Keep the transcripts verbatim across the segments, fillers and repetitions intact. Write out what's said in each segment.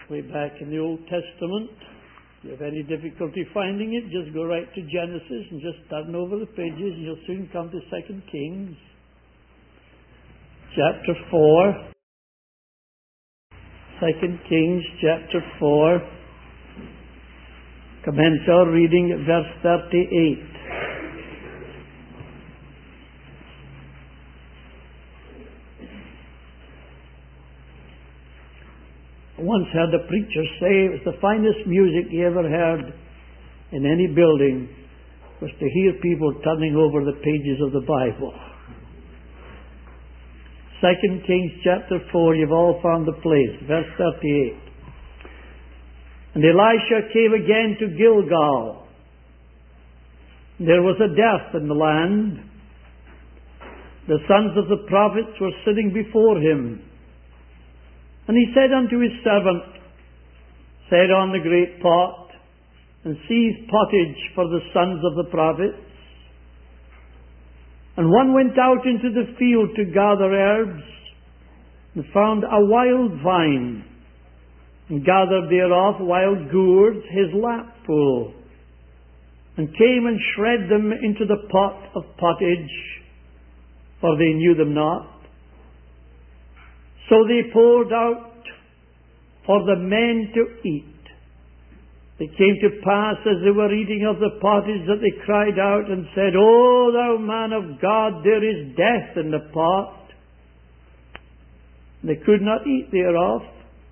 way back in the Old Testament. If you have any difficulty finding it, just go right to Genesis and just turn over the pages and you'll soon come to Second Kings. Chapter four. Second Kings chapter four. Commence our reading at verse thirty-eight. I once heard a preacher say it was the finest music he ever heard in any building was to hear people turning over the pages of the Bible. Second Kings chapter four, you've all found the place, verse thirty-eight. And Elisha came again to Gilgal. There was a dearth in the land. The sons of the prophets were sitting before him. And he said unto his servant, Set on the great pot, and seethe pottage for the sons of the prophets. And one went out into the field to gather herbs, and found a wild vine, and gathered thereof wild gourds his lapful, and came and shred them into the pot of pottage, for they knew them not. So they poured out for the men to eat. It came to pass as they were eating of the pottage that they cried out and said, O thou man of God, there is death in the pot. They could not eat thereof.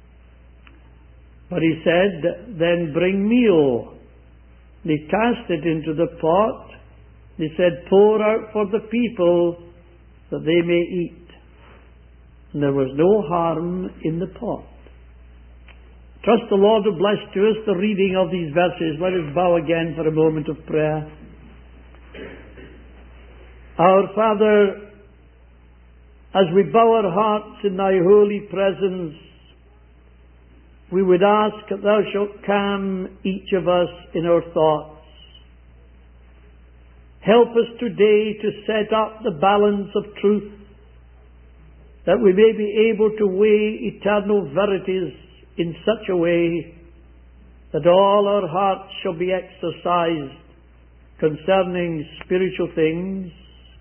But he said, Then bring meal. They cast it into the pot. They said, Pour out for the people that they may eat. And there was no harm in the pot. Trust the Lord to bless to us the reading of these verses. Let us bow again for a moment of prayer. Our Father, as we bow our hearts in thy holy presence, we would ask that thou shalt calm each of us in our thoughts. Help us today to set up the balance of truth, that we may be able to weigh eternal verities in such a way that all our hearts shall be exercised concerning spiritual things.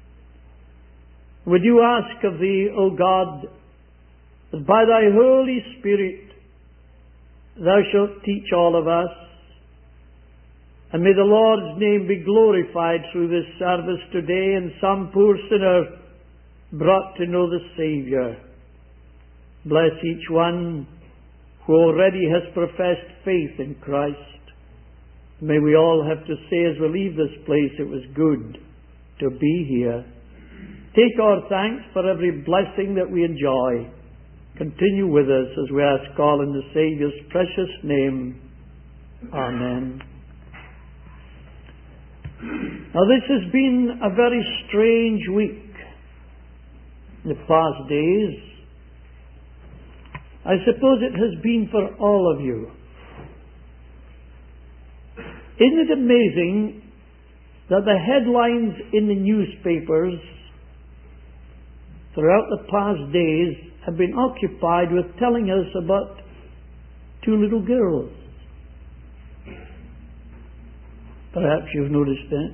We do ask of thee, O God, that by thy Holy Spirit thou shalt teach all of us, and may the Lord's name be glorified through this service today, and some poor sinner brought to know the Saviour. Bless each one who already has professed faith in Christ. May we all have to say as we leave this place, it was good to be here. Take our thanks for every blessing that we enjoy. Continue with us as we ask all in the Saviour's precious name. Amen. Now this has been a very strange week. In the past days, I suppose it has been for all of you. Isn't it amazing that the headlines in the newspapers throughout the past days have been occupied with telling us about two little girls? Perhaps you've noticed that.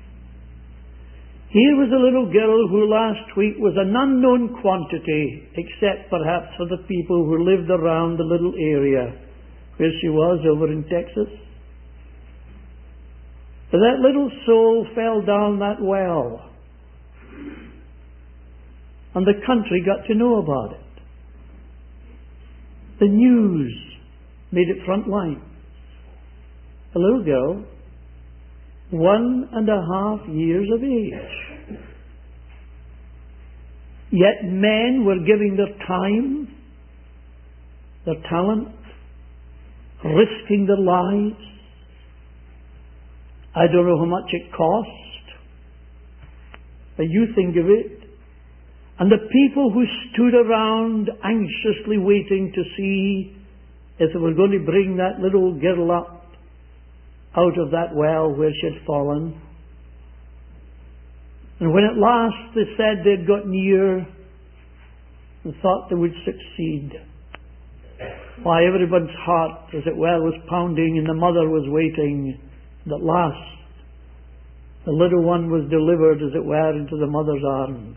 Here was a little girl who last week was an unknown quantity, except perhaps for the people who lived around the little area where she was over in Texas. But that little soul fell down that well, and the country got to know about it. The news made it front line. A little girl, one and a half years of age. Yet men were giving their time, their talent, risking their lives. I don't know how much it cost, but you think of it. And the people who stood around anxiously waiting to see if they were going to bring that little girl up out of that well where she had fallen. And when at last they said they'd got near and thought they would succeed, Why, everyone's heart, as it were, was pounding, and the mother was waiting. And at last, the little one was delivered, as it were, into the mother's arms.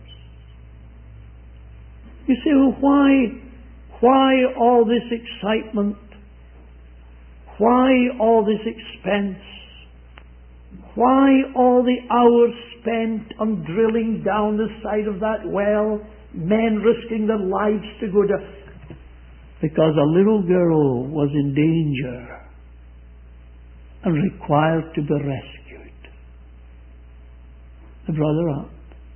You say, well, why, why all this excitement? Why all this expense? Why all the hours spent on drilling down the side of that well, men risking their lives to go to... Because a little girl was in danger and required to be rescued. The brother up.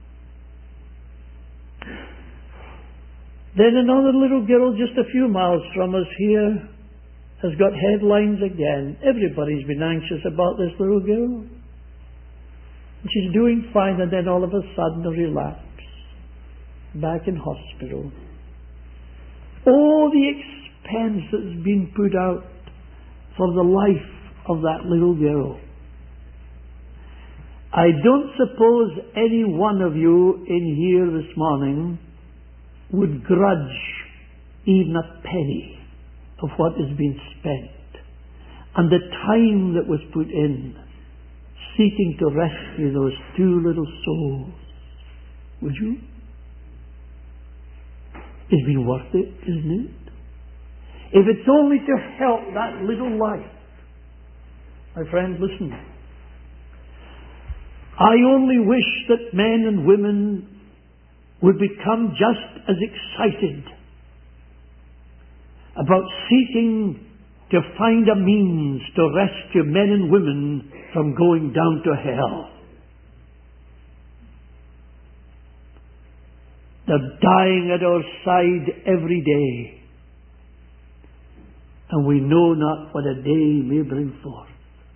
Then another little girl just a few miles from us here has got headlines again. Everybody's been anxious about this little girl. And she's doing fine, and then all of a sudden a relapse. Back in hospital. All the expense that's been put out for the life of that little girl. I don't suppose any one of you in here this morning would grudge even a penny of what has been spent and the time that was put in seeking to rescue those two little souls. Would you? It's been worth it, isn't it? If it's only to help that little life. My friend, listen. I only wish that men and women would become just as excited about seeking to find a means to rescue men and women from going down to hell. They're dying at our side every day, and we know not what a day may bring forth.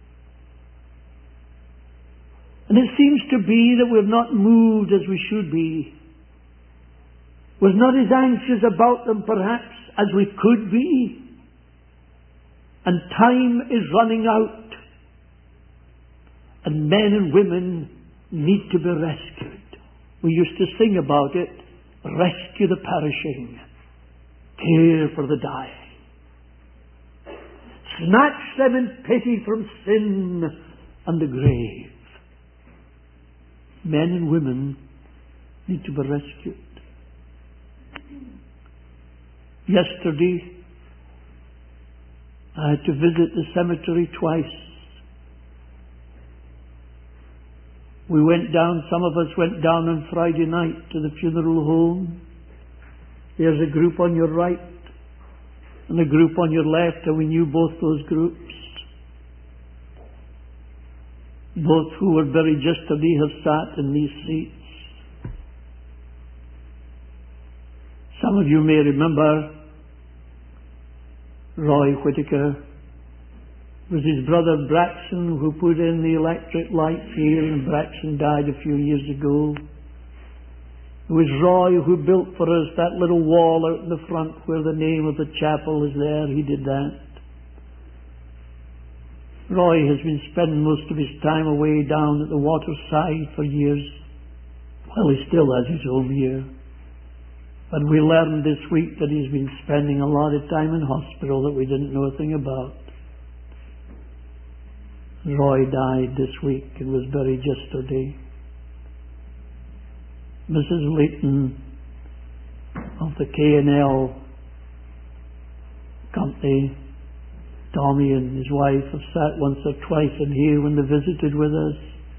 And it seems to be that we're not moved as we should be. We're not as anxious about them perhaps as we could be. And time is running out. And men and women need to be rescued. We used to sing about it. Rescue the perishing. Care for the dying. Snatch them in pity from sin and the grave. Men and women need to be rescued. Yesterday, I had to visit the cemetery twice. We went down, some of us went down on Friday night to the funeral home. There's a group on your right and a group on your left, and we knew both those groups. Both who were buried yesterday have sat in these seats. Some of you may remember Roy Whittaker. It was his brother Braxton who put in the electric light here, and Braxton died a few years ago. It was Roy who built for us that little wall out in the front where the name of the chapel is there. He did that. Roy has been spending most of his time away down at the waterside for years. Well, he still has his home here. But we learned this week that he's been spending a lot of time in hospital that we didn't know a thing about. Roy died this week and was buried yesterday. Missus Leighton of the K and L company, Tommy and his wife have sat once or twice in here when they visited with us.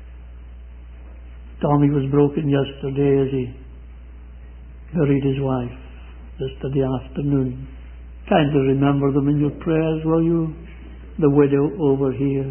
Tommy was broken yesterday as he buried his wife yesterday afternoon. Kindly remember them in your prayers, will you? The widow over here.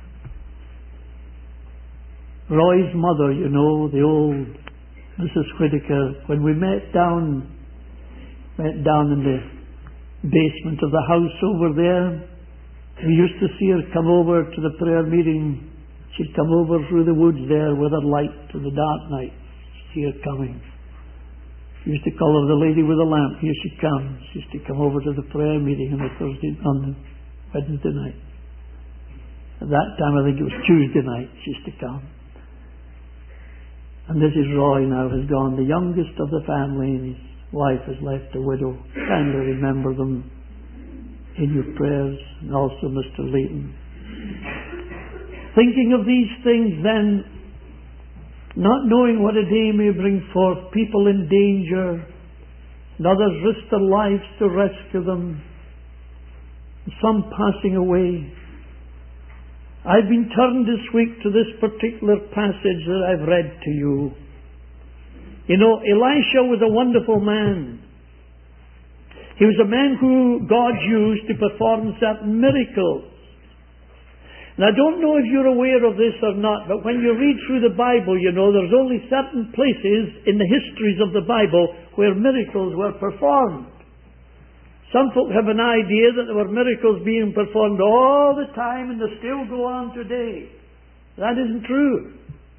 Roy's mother, you know, the old Missus Whittaker, when we met down, went down in the basement of the house over there, we used to see her come over to the prayer meeting. She'd come over through the woods there with her light in the dark night. See her coming. We used to call her the lady with the lamp. Here she comes. She used to come over to the prayer meeting on the Thursday, on the Wednesday night. At that time, I think it was Tuesday night, she used to come. And this is Roy now, has gone, the youngest of the family, and his wife has left a widow. Kindly remember them in your prayers, and also Mister Leighton. Thinking of these things then, not knowing what a day may bring forth, people in danger, and others risk their lives to rescue them, and some passing away. I've been turned this week to this particular passage that I've read to you. You know, Elisha was a wonderful man. He was a man who God used to perform certain miracles. And I don't know if you're aware of this or not, but when you read through the Bible, you know, there's only certain places in the histories of the Bible where miracles were performed. Some folk have an idea that there were miracles being performed all the time and they still go on today. That isn't true.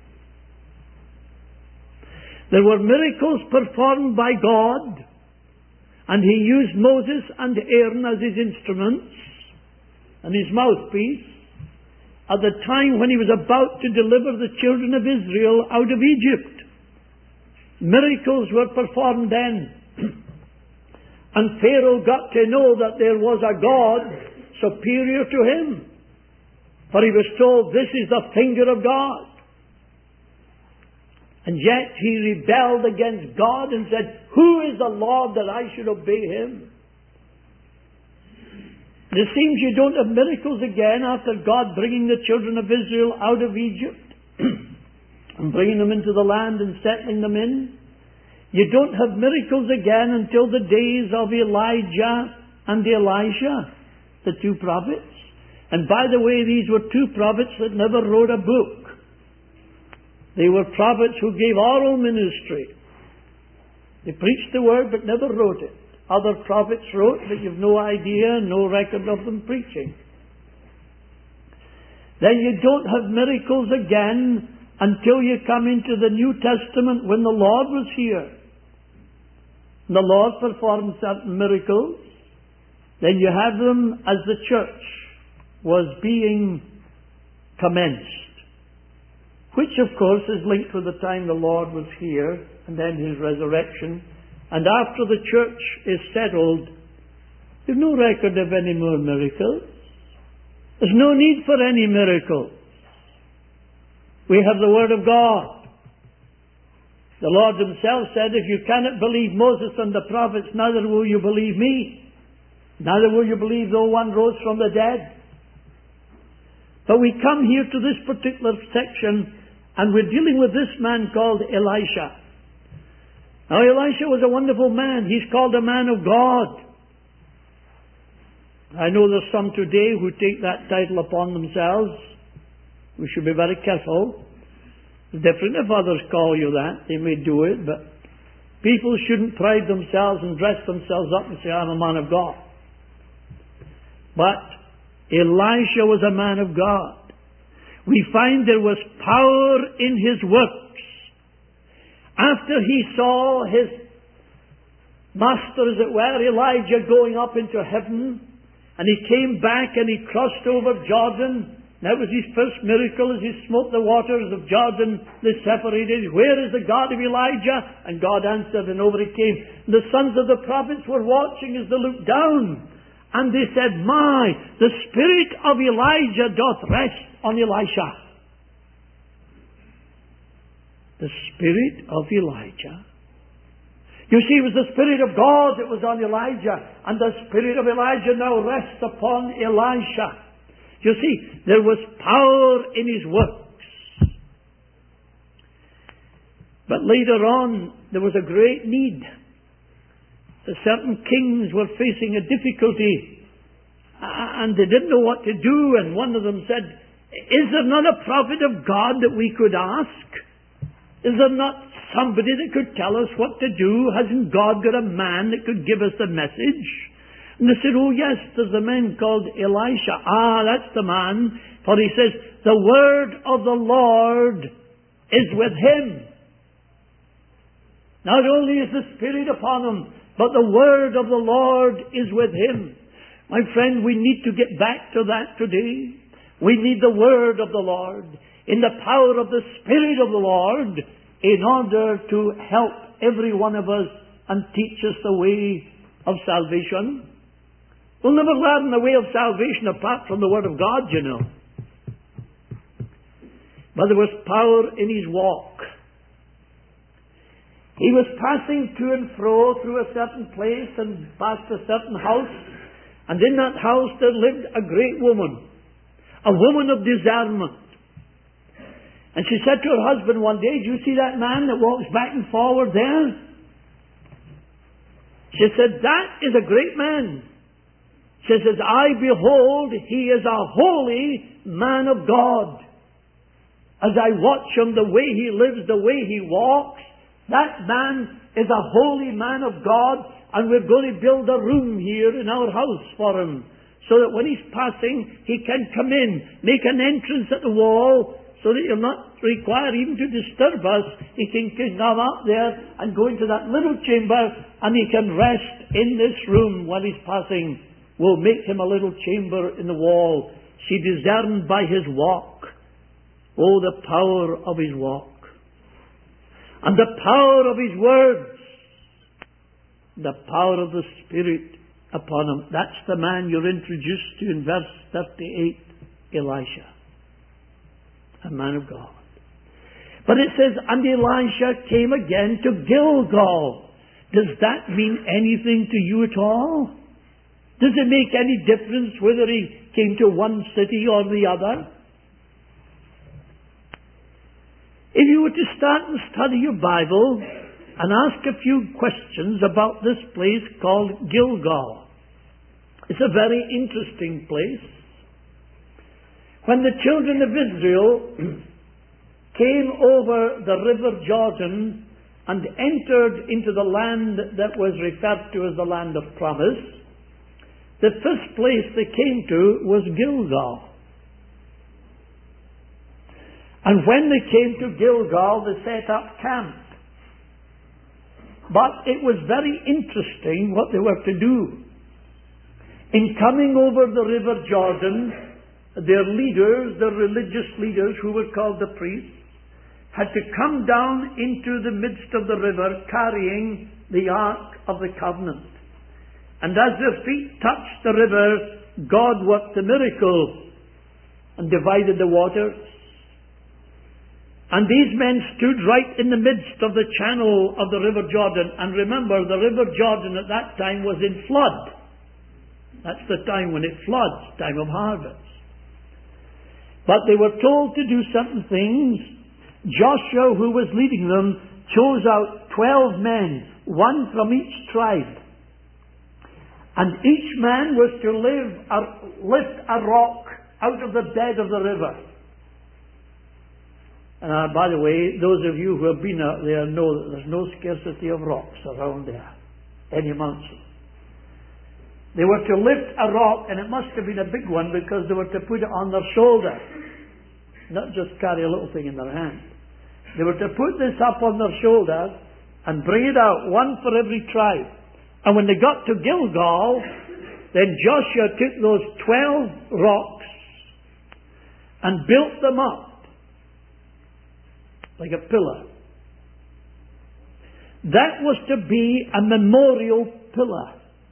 There were miracles performed by God, and He used Moses and Aaron as His instruments and His mouthpiece at the time when He was about to deliver the children of Israel out of Egypt. Miracles were performed then. And Pharaoh got to know that there was a God superior to him. For he was told, this is the finger of God. And yet he rebelled against God and said, who is the Lord that I should obey Him? And it seems you don't have miracles again after God bringing the children of Israel out of Egypt and bringing them into the land and settling them in. You don't have miracles again until the days of Elijah and Elisha, the two prophets. And by the way, these were two prophets that never wrote a book. They were prophets who gave oral ministry. They preached the word but never wrote it. Other prophets wrote, but you've no idea, no record of them preaching. Then you don't have miracles again until you come into the New Testament when the Lord was here. The Lord performed certain miracles. Then you have them as the church was being commenced. Which of course is linked with the time the Lord was here and then His resurrection. And after the church is settled, there's no record of any more miracles. There's no need for any miracles. We have the Word of God. The Lord Himself said, if you cannot believe Moses and the prophets, neither will you believe me. Neither will you believe though one rose from the dead. But we come here to this particular section and we're dealing with this man called Elisha. Now Elisha was a wonderful man. He's called a man of God. I know there's some today who take that title upon themselves. We should be very careful. It's different if others call you that. They may do it, but people shouldn't pride themselves and dress themselves up and say, I'm a man of God. But Elisha was a man of God. We find there was power in his works. After he saw his master, as it were, Elijah, going up into heaven, and he came back and he crossed over Jordan. That was his first miracle as he smote the waters of Jordan. They separated. Where is the God of Elijah? And God answered, and over he came. The sons of the prophets were watching as they looked down. And they said, my, the spirit of Elijah doth rest on Elisha. The spirit of Elijah. You see, it was the Spirit of God that was on Elijah. And the Spirit of Elijah now rests upon Elisha. You see, there was power in his works. But later on, there was a great need. Certain kings were facing a difficulty, and they didn't know what to do, and one of them said, is there not a prophet of God that we could ask? Is there not somebody that could tell us what to do? Hasn't God got a man that could give us the message? And they said, oh yes, there's a man called Elisha. Ah, that's the man. For he says, the word of the Lord is with him. Not only is the Spirit upon him, but the word of the Lord is with him. My friend, we need to get back to that today. We need the word of the Lord in the power of the Spirit of the Lord in order to help every one of us and teach us the way of salvation. We'll never learn the way of salvation apart from the Word of God, you know. But there was power in his walk. He was passing to and fro through a certain place and past a certain house. And in that house there lived a great woman, a woman of discernment. And she said to her husband one day, "Do you see that man that walks back and forward there?" She said, "That is a great man." She says, "I behold, he is a holy man of God. As I watch him, the way he lives, the way he walks, that man is a holy man of God, and we're going to build a room here in our house for him, so that when he's passing, he can come in, make an entrance at the wall, so that he'll not require even to disturb us. He can come up there and go into that little chamber, and he can rest in this room while he's passing. We'll make him a little chamber in the wall." She discerned by his walk. Oh, the power of his walk. And the power of his words. The power of the Spirit upon him. That's the man you're introduced to in verse thirty-eight, Elisha. A man of God. But it says, "And Elisha came again to Gilgal." Does that mean anything to you at all? Does it make any difference whether he came to one city or the other? If you were to start and study your Bible and ask a few questions about this place called Gilgal, it's a very interesting place. When the children of Israel came over the river Jordan and entered into the land that was referred to as the land of promise, the first place they came to was Gilgal. And when they came to Gilgal, they set up camp. But it was very interesting what they were to do. In coming over the river Jordan, their leaders, the religious leaders who were called the priests, had to come down into the midst of the river carrying the Ark of the Covenant. And as their feet touched the river, God worked a miracle and divided the waters. And these men stood right in the midst of the channel of the river Jordan. And remember, the river Jordan at that time was in flood. That's the time when it floods, time of harvest. But they were told to do certain things. Joshua, who was leading them, chose out twelve men, one from each tribe. And each man was to live a, lift a rock out of the bed of the river. And uh, by the way, those of you who have been out there know that there's no scarcity of rocks around there, any amount. They were to lift a rock, and it must have been a big one because they were to put it on their shoulder, not just carry a little thing in their hand. They were to put this up on their shoulder and bring it out, one for every tribe. And when they got to Gilgal, then Joshua took those twelve rocks and built them up like a pillar. That was to be a memorial pillar.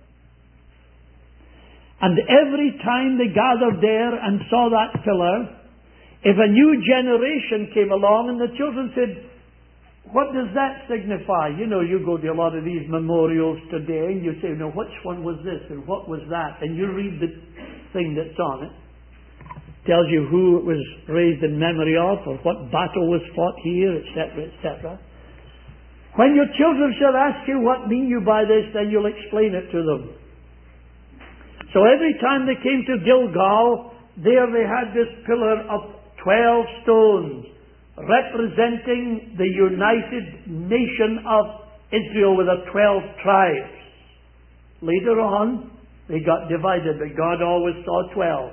And every time they gathered there and saw that pillar, if a new generation came along and the children said, "What does that signify?" You know, you go to a lot of these memorials today and you say, "No, which one was this and what was that?" And you read the thing that's on it. Tells you who it was raised in memory of, or what battle was fought here, et cetera, et cetera. When your children shall ask you, "What mean you by this?" then you'll explain it to them. So every time they came to Gilgal, there they had this pillar of twelve stones, representing the united nation of Israel with the twelve tribes. Later on, they got divided, but God always saw twelve.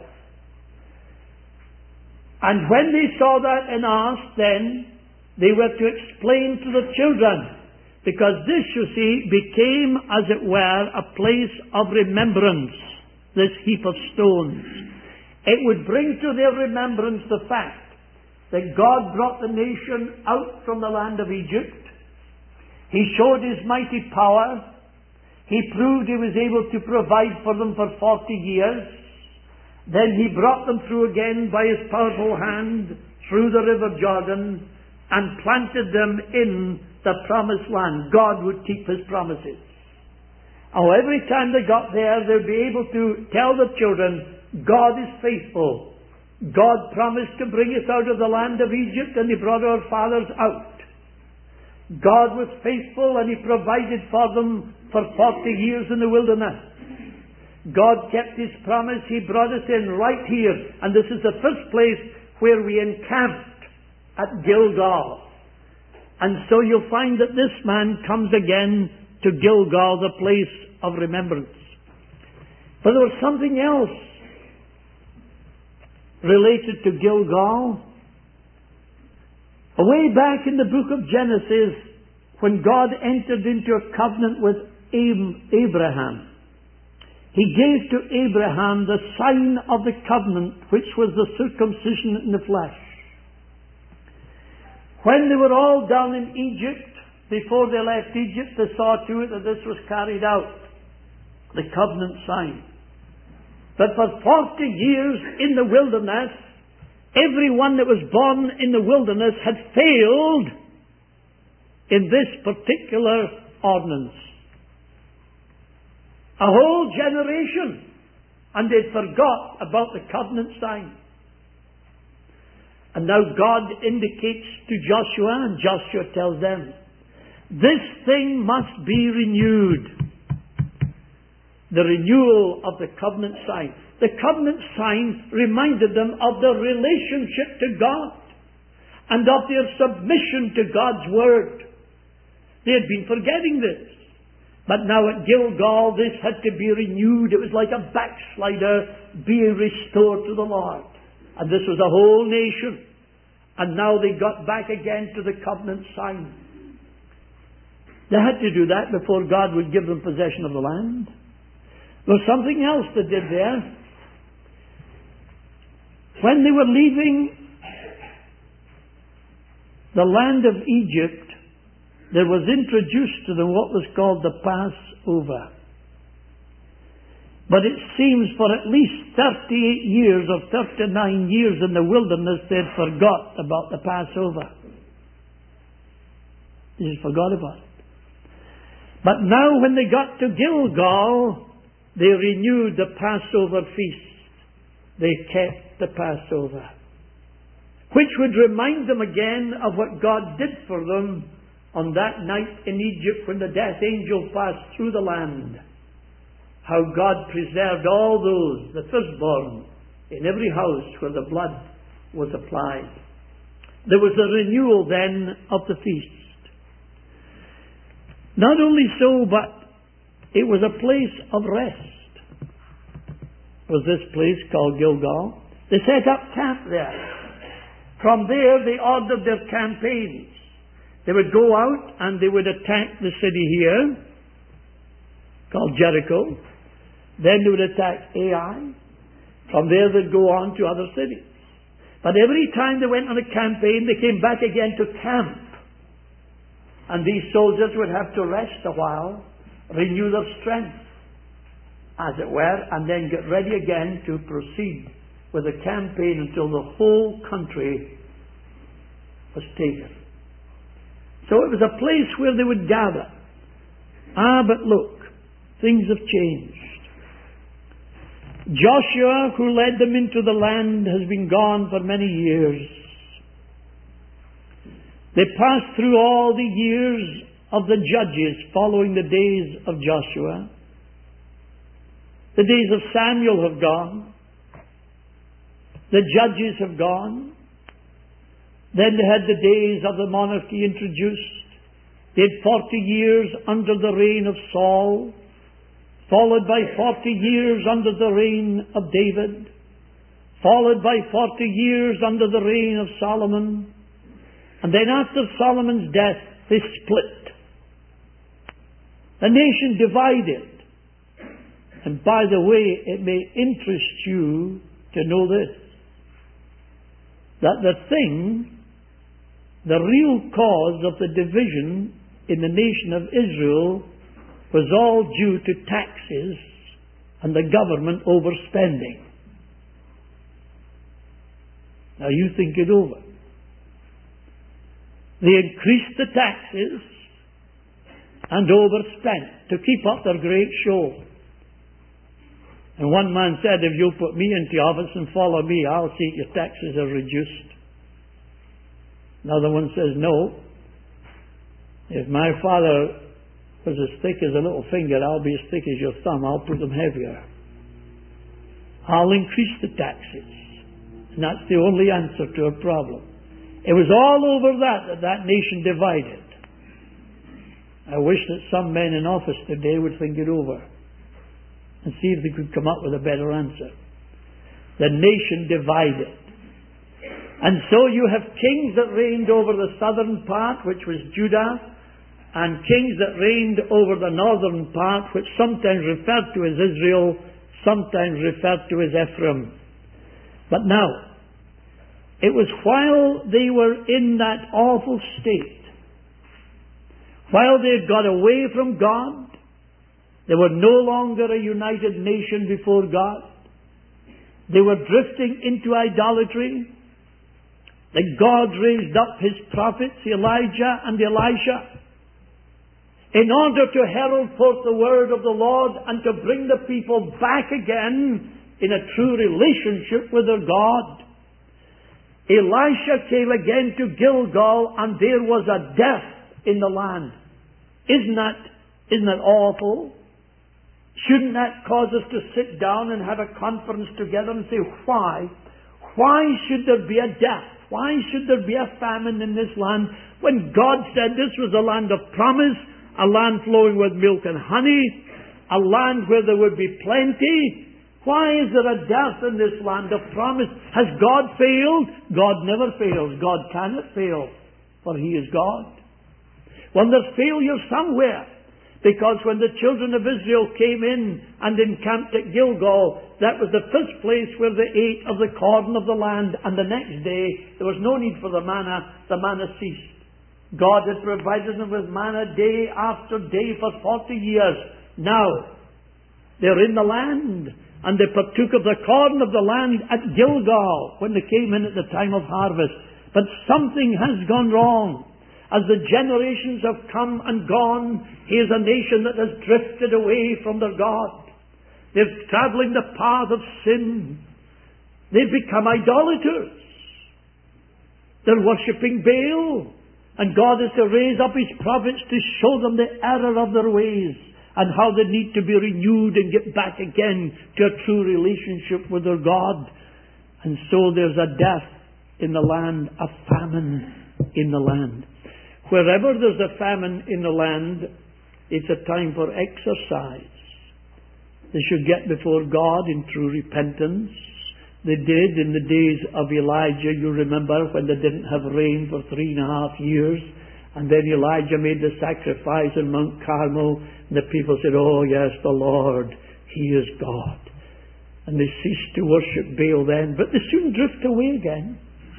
And when they saw that and asked, then they were to explain to the children, because this, you see, became, as it were, a place of remembrance, this heap of stones. It would bring to their remembrance the fact that God brought the nation out from the land of Egypt. He showed His mighty power. He proved He was able to provide for them for forty years. Then He brought them through again by His powerful hand through the river Jordan and planted them in the promised land. God would keep His promises. Oh, every time they got there, they'd be able to tell the children, God is faithful. God promised to bring us out of the land of Egypt, and He brought our fathers out. God was faithful, and He provided for them for forty years in the wilderness. God kept His promise. He brought us in right here, and this is the first place where we encamped at Gilgal. And so you'll find that this man comes again to Gilgal, the place of remembrance. But there was something else related to Gilgal. Way back in the book of Genesis, when God entered into a covenant with Abraham, He gave to Abraham the sign of the covenant, which was the circumcision in the flesh. When they were all down in Egypt, before they left Egypt, they saw to it that this was carried out, the covenant sign. But for forty years in the wilderness, everyone that was born in the wilderness had failed in this particular ordinance. A whole generation, and they forgot about the covenant sign. And now God indicates to Joshua, and Joshua tells them, this thing must be renewed. The renewal of the covenant sign. The covenant sign reminded them of their relationship to God and of their submission to God's Word. They had been forgetting this. But now at Gilgal, this had to be renewed. It was like a backslider being restored to the Lord. And this was a whole nation. And now they got back again to the covenant sign. They had to do that before God would give them possession of the land. There was something else they did there. When they were leaving the land of Egypt, there was introduced to them what was called the Passover. But it seems for at least thirty-eight years or thirty-nine years in the wilderness, they'd forgot about the Passover. They just forgot about it. But now when they got to Gilgal, they renewed the Passover feast. They kept the Passover, which would remind them again of what God did for them on that night in Egypt when the death angel passed through the land. How God preserved all those, the firstborn, in every house where the blood was applied. There was a renewal then of the feast. Not only so, but it was a place of rest. Was this place called Gilgal? They set up camp there. From there they ordered their campaigns. They would go out and they would attack the city here, called Jericho. Then they would attack Ai. From there they'd go on to other cities. But every time they went on a campaign, they came back again to camp. And these soldiers would have to rest a while, renew their strength, as it were, and then get ready again to proceed with the campaign until the whole country was taken. So it was a place where they would gather. Ah, but look, things have changed. Joshua, who led them into the land, has been gone for many years. They passed through all the years of the judges following the days of Joshua. The days of Samuel have gone. The judges have gone. Then they had the days of the monarchy introduced. They had forty years under the reign of Saul, followed by forty years under the reign of David, followed by forty years under the reign of Solomon. And then after Solomon's death, they split. The nation divided. And by the way, it may interest you to know this, that the thing, the real cause of the division in the nation of Israel was all due to taxes and the government overspending. Now you think it over. They increased the taxes and overspent to keep up their great show. And one man said, if you'll put me into office and follow me, I'll see your taxes are reduced. Another one says, no. If my father was as thick as a little finger, I'll be as thick as your thumb. I'll put them heavier. I'll increase the taxes. And that's the only answer to a problem. It was all over that that that nation divided. I wish that some men in office today would think it over and see if they could come up with a better answer. The nation divided. And so you have kings that reigned over the southern part, which was Judah, and kings that reigned over the northern part, which sometimes referred to as Israel, sometimes referred to as Ephraim. But now, it was while they were in that awful state, while they had got away from God, they were no longer a united nation before God, they were drifting into idolatry, that God raised up His prophets, Elijah and Elisha, in order to herald forth the word of the Lord and to bring the people back again in a true relationship with their God. Elisha came again to Gilgal, and there was a death in the land. Isn't that, isn't that awful? Shouldn't that cause us to sit down and have a conference together and say, why? Why should there be a death? Why should there be a famine in this land when God said this was a land of promise, a land flowing with milk and honey, a land where there would be plenty? Why is there a death in this land of promise? Has God failed? God never fails. God cannot fail, for He is God. Well, there's failure somewhere, because when the children of Israel came in and encamped at Gilgal, that was the first place where they ate of the corn of the land, and the next day there was no need for the manna. The manna ceased. God had provided them with manna day after day for forty years. Now, they're in the land, and they partook of the corn of the land at Gilgal when they came in at the time of harvest. But something has gone wrong. As the generations have come and gone, here's a nation that has drifted away from their God. They're travelling the path of sin. They've become idolaters. They're worshipping Baal. And God is to raise up His prophets to show them the error of their ways and how they need to be renewed and get back again to a true relationship with their God. And so there's a death in the land, a famine in the land. Wherever there's a famine in the land, it's a time for exercise. They should get before God in true repentance. They did in the days of Elijah, you remember, when they didn't have rain for three and a half years. And then Elijah made the sacrifice on Mount Carmel, and the people said, oh yes, the Lord, He is God. And they ceased to worship Baal then, but they soon drift away again.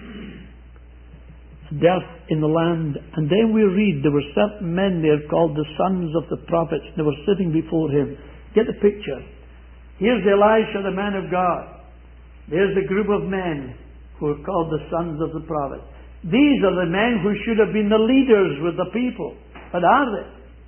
Death in the land. And then we read there were certain men there called the sons of the prophets. They were sitting before him. Get the picture. Here's Elisha, the man of God. There's a group of men who are called the sons of the prophets. These are the men who should have been the leaders with the people. But are they?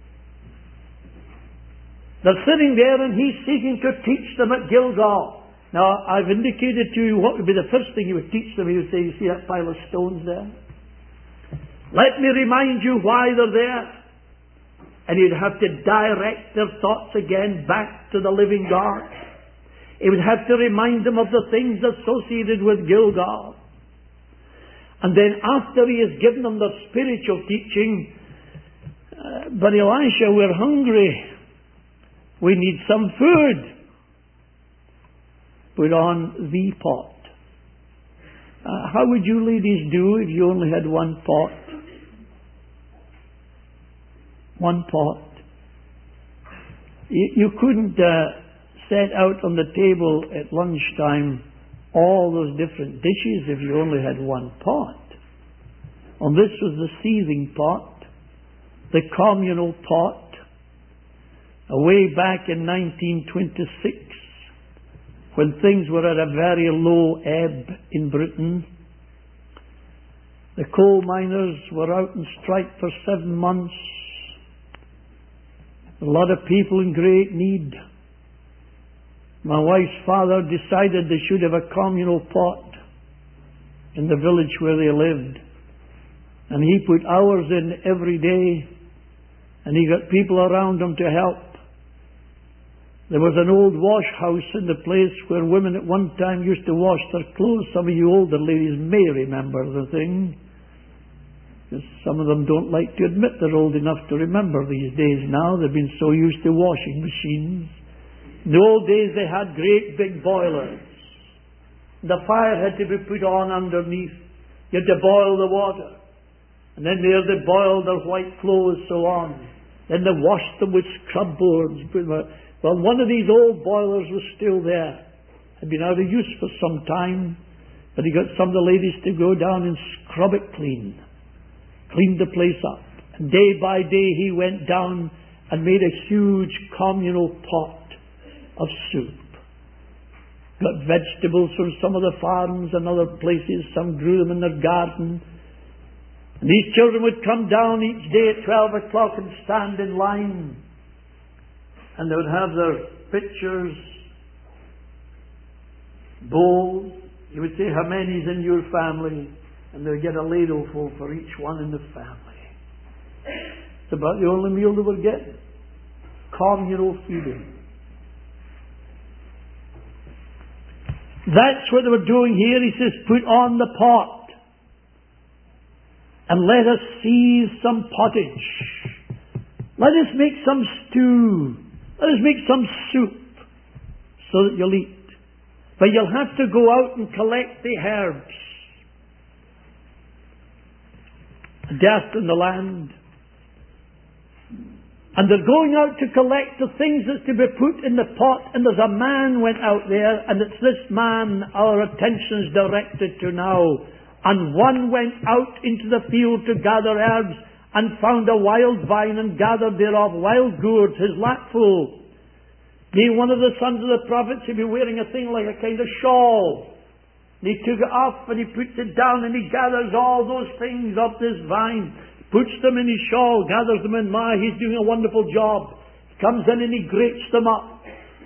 They're sitting there and he's seeking to teach them at Gilgal. Now, I've indicated to you what would be the first thing he would teach them. He would say, you see that pile of stones there? Let me remind you why they're there. And he'd have to direct their thoughts again back to the living God. He would have to remind them of the things associated with Gilgal. And then after he has given them the spiritual teaching, uh, but Elisha, we're hungry. We need some food. Put on the pot. Uh, how would you ladies do if you only had one pot? One pot. You, you couldn't uh, set out on the table at lunchtime all those different dishes if you only had one pot. And this was the seething pot, the communal pot. Way back in nineteen twenty-six, when things were at a very low ebb in Britain, the coal miners were out on strike for seven months. A lot of people in great need. My wife's father decided they should have a communal pot in the village where they lived. And he put hours in every day, and he got people around him to help. There was an old wash house in the place where women at one time used to wash their clothes. Some of you older ladies may remember the thing, because some of them don't like to admit they're old enough to remember these days now. They've been so used to washing machines. In the old days they had great big boilers. The fire had to be put on underneath. You had to boil the water. And then there they boiled their white clothes, so on. Then they washed them with scrub boards. Well, one of these old boilers was still there. Had been out of use for some time, but he got some of the ladies to go down and scrub it clean. Cleaned the place up. And day by day he went down and made a huge communal pot of soup. Got vegetables from some of the farms and other places. Some grew them in their garden. And these children would come down each day at twelve o'clock and stand in line. And they would have their pitchers, bowls. He would say, how many's in your family? And they would get a ladleful for each one in the family. It's about the only meal they were getting. Communal feeding. That's what they were doing here. He says, put on the pot and let us seethe some pottage. Let us make some stew. Let us make some soup so that you'll eat. But you'll have to go out and collect the herbs. Death in the land. And they're going out to collect the things that's to be put in the pot. And there's a man went out there, and it's this man our attention's directed to now. And one went out into the field to gather herbs, and found a wild vine, and gathered thereof wild gourds, his lap full. Being one of the sons of the prophets, he'd be wearing a thing like a kind of shawl. And he took it off, and he puts it down, and he gathers all those things up this vine, puts them in his shawl, gathers them in. My, he's doing a wonderful job. He comes in and he grates them up.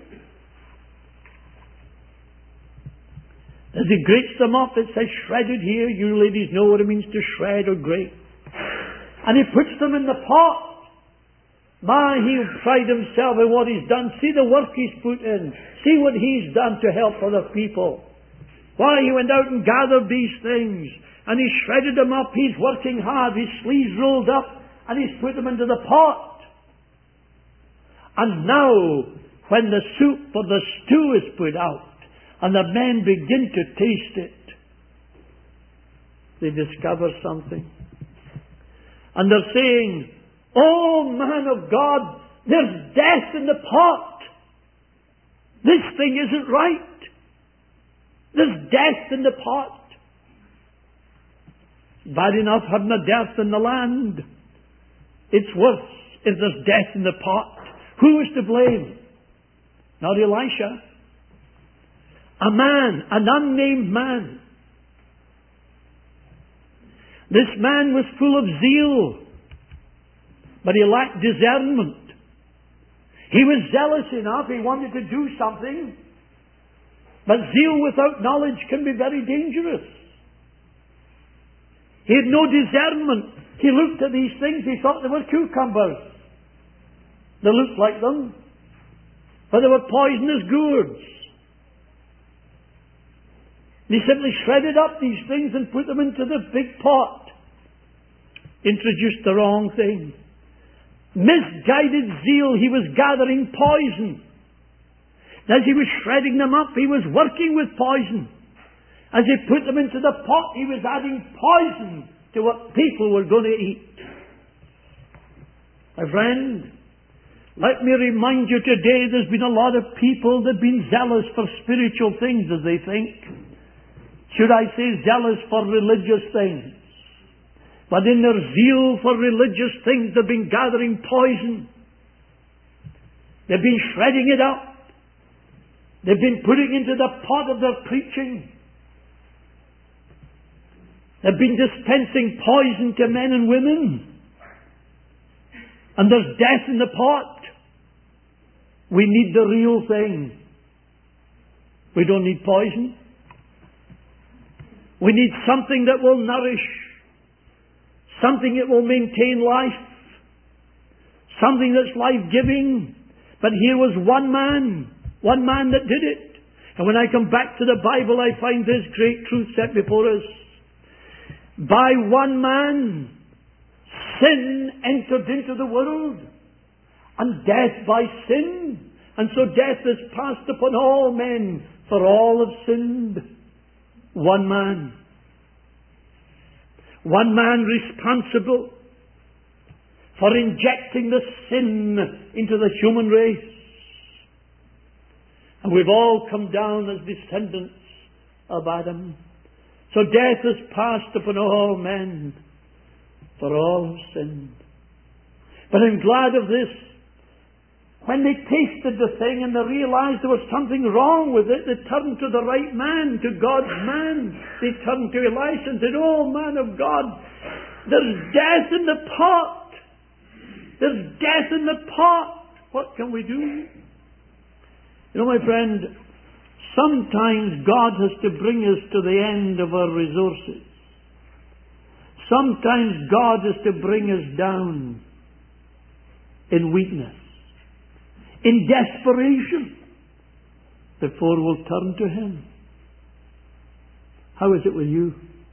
As he grates them up, it says shredded here. You ladies know what it means to shred or grate. And he puts them in the pot. My, he'll pride himself in what he's done. See the work he's put in. See what he's done to help other people. Why, he went out and gathered these things. And he shredded them up. He's working hard. His sleeves rolled up. And he's put them into the pot. And now, when the soup or the stew is put out, and the men begin to taste it, they discover something. And they're saying, oh, man of God, there's death in the pot. This thing isn't right. There's death in the pot. Bad enough having a death in the land. It's worse if there's death in the pot. Who is to blame? Not Elisha. A man, an unnamed man. This man was full of zeal, but he lacked discernment. He was zealous enough, he wanted to do something, but zeal without knowledge can be very dangerous. He had no discernment. He looked at these things, he thought they were cucumbers. They looked like them, but they were poisonous gourds. He simply shredded up these things and put them into the big pot. Introduced the wrong thing. Misguided zeal, he was gathering poison. As he was shredding them up, he was working with poison. As he put them into the pot, he was adding poison to what people were going to eat. My friend, let me remind you today, there's been a lot of people that have been zealous for spiritual things, as they think. Should I say zealous for religious things? But in their zeal for religious things, they've been gathering poison. They've been shredding it up. They've been putting into the pot of their preaching. They've been dispensing poison to men and women. And there's death in the pot. We need the real thing. We don't need poison. We need something that will nourish. Something that will maintain life. Something that's life-giving. But here was one man. One man that did it. And when I come back to the Bible, I find this great truth set before us. By one man, sin entered into the world, and death by sin. And so death is passed upon all men, for all have sinned. One man. One man responsible for injecting the sin into the human race. And we've all come down as descendants of Adam. So death is passed upon all men, for all have sinned. But I'm glad of this. When they tasted the thing and they realized there was something wrong with it, they turned to the right man, to God's man. They turned to Elisha and said, "Oh, man of God, there's death in the pot. There's death in the pot. What can we do?" You know, my friend, sometimes God has to bring us to the end of our resources. Sometimes God has to bring us down in weakness, in desperation, before we'll turn to Him. How is it with you?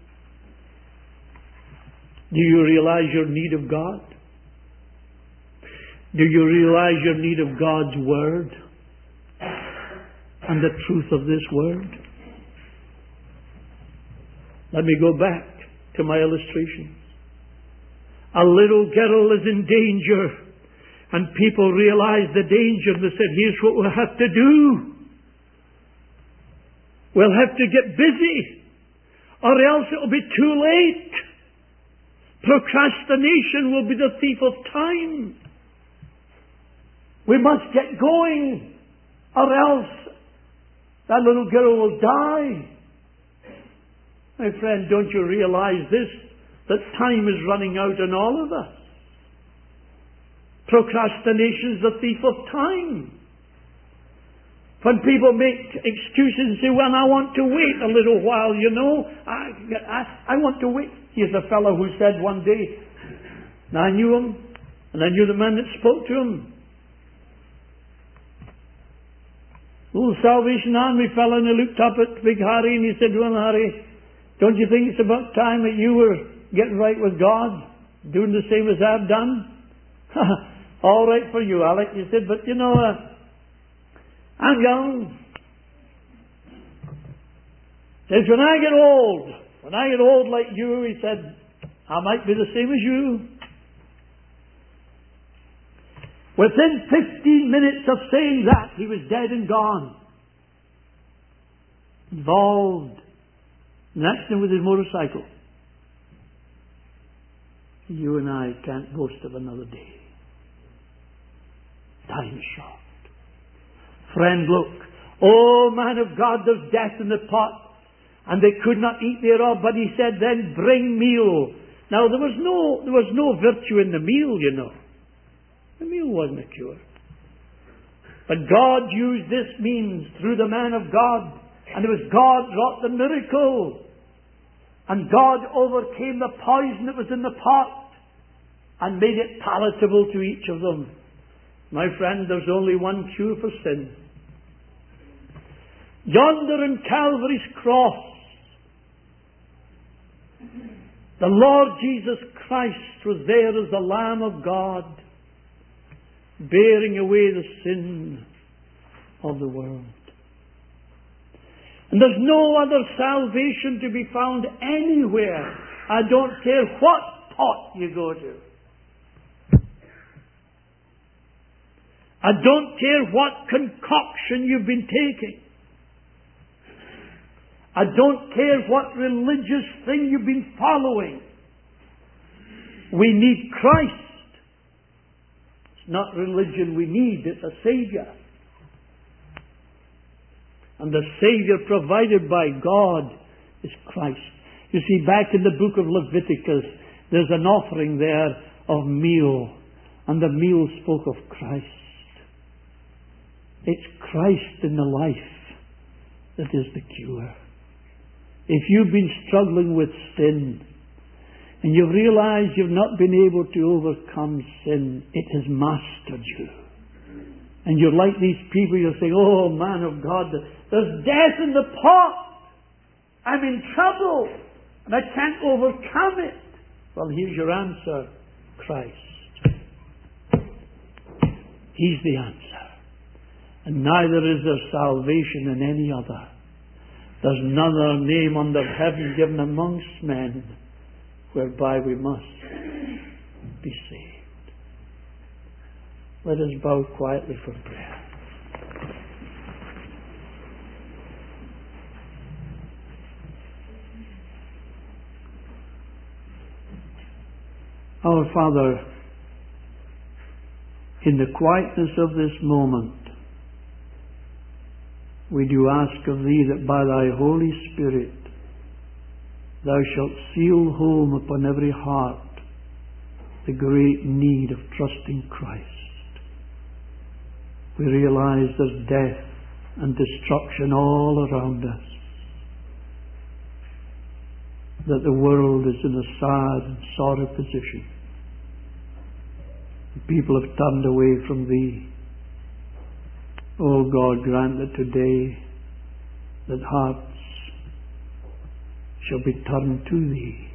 Do you realize your need of God? Do you realize your need of God's Word and the truth of this Word? Let me go back to my illustration. A little girl is in danger, and people realized the danger, and they said, "Here's what we'll have to do. We'll have to get busy, or else it'll be too late. Procrastination will be the thief of time. We must get going, or else that little girl will die." My friend, don't you realize this? That time is running out on all of us. Procrastination is the thief of time. When people make excuses and say, "Well, I want to wait a little while, you know. I, I, I want to wait." Here's a fellow who said one day, and I knew him, and I knew the man that spoke to him. Little Salvation Army fellow, and he looked up at Big Harry and he said, "Well, Harry, don't you think it's about time that you were getting right with God, doing the same as I've done?" "All right for you, Alec," he said, "but you know, uh, I'm young. Says, when I get old, when I get old like you," he said, "I might be the same as you." Within fifteen minutes of saying that, he was dead and gone. Involved in an accident with his motorcycle. You and I can't boast of another day. Time is short. Friend, look. Oh, man of God, there's death in the pot. And they could not eat thereof, but he said, "Then bring meal." Now, there was no, there was no virtue in the meal, you know. The meal wasn't a cure. But God used this means through the man of God. And it was God wrought the miracle. And God overcame the poison that was in the pot and made it palatable to each of them. My friend, there's only one cure for sin. Yonder in Calvary's cross, the Lord Jesus Christ was there as the Lamb of God, bearing away the sin of the world. And there's no other salvation to be found anywhere. I don't care what pot you go to. I don't care what concoction you've been taking. I don't care what religious thing you've been following. We need Christ. It's not religion we need, it's a Saviour. And the Saviour provided by God is Christ. You see, back in the book of Leviticus, there's an offering there of meal, and the meal spoke of Christ. It's Christ in the life that is the cure. If you've been struggling with sin, and you've realized you've not been able to overcome sin, it has mastered you. And you're like these people, you're saying, oh man of God, there's death in the pot. I'm in trouble, and I can't overcome it. Well, here's your answer. Christ. He's the answer. And neither is there salvation in any other. There's none other name under heaven given amongst men whereby we must be saved. Let us bow quietly for prayer. Our Father, in the quietness of this moment, we do ask of Thee that by Thy Holy Spirit Thou shalt seal home upon every heart the great need of trusting Christ. We realize there's death and destruction all around us, that the world is in a sad and sorry position. People have turned away from Thee. Oh God, grant that today that hearts shall be turned to Thee,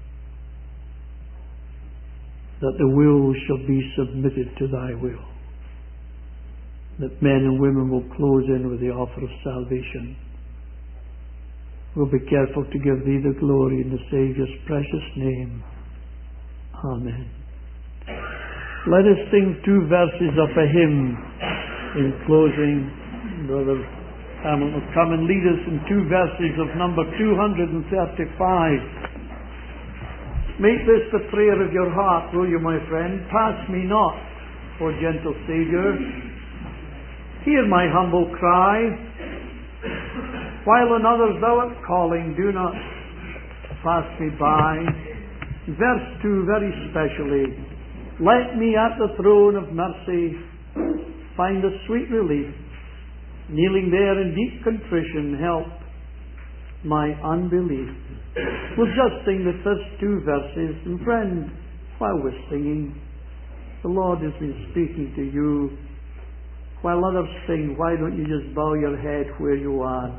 that the will shall be submitted to Thy will, that men and women will close in with the offer of salvation. We'll be careful to give Thee the glory in the Saviour's precious name. Amen. Let us sing two verses of a hymn in closing. Brother Hamilton will come and lead us in two verses of number two hundred thirty-five. Make this the prayer of your heart, will you, my friend? Pass me not, O gentle Saviour. Hear my humble cry. While on others thou art calling, do not pass me by. Verse two very specially. Let me at the throne of mercy find a sweet relief. Kneeling there in deep contrition, help my unbelief. We'll just sing the first two verses. And friend, while we're singing, the Lord has been speaking to you. While others sing, why don't you just bow your head where you are?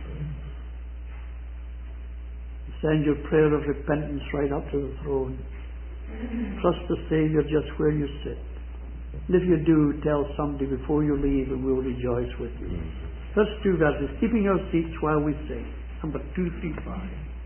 Send your prayer of repentance right up to the throne. Trust the Saviour just where you sit. And if you do, tell somebody before you leave and we'll rejoice with you. First two verses, keeping our seats while we sing. Number two three five.